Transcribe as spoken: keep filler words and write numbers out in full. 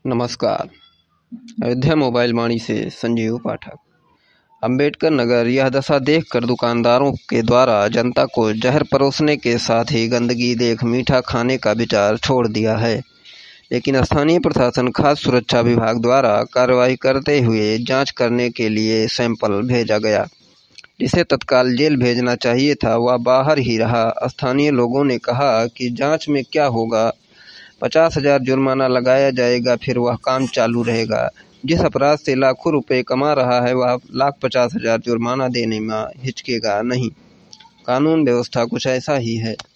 नमस्कार। अयोध्या मोबाइल वाणी से संजीव पाठक। अंबेडकर नगर यह दशा देखकर दुकानदारों के द्वारा जनता को जहर परोसने के साथ ही गंदगी देख मीठा खाने का विचार छोड़ दिया है, लेकिन स्थानीय प्रशासन खाद्य सुरक्षा विभाग द्वारा कार्रवाई करते हुए जांच करने के लिए सैंपल भेजा गया, जिसे तत्काल जेल भेजना चाहिए था। वह बाहर ही रहा। स्थानीय लोगों ने कहा कि जांच में क्या होगा, पचास हजार जुर्माना लगाया जाएगा, फिर वह काम चालू रहेगा। जिस अपराध से लाखों रुपए कमा रहा है वह लाख पचास हजार जुर्माना देने में हिचकेगा नहीं। कानून व्यवस्था कुछ ऐसा ही है।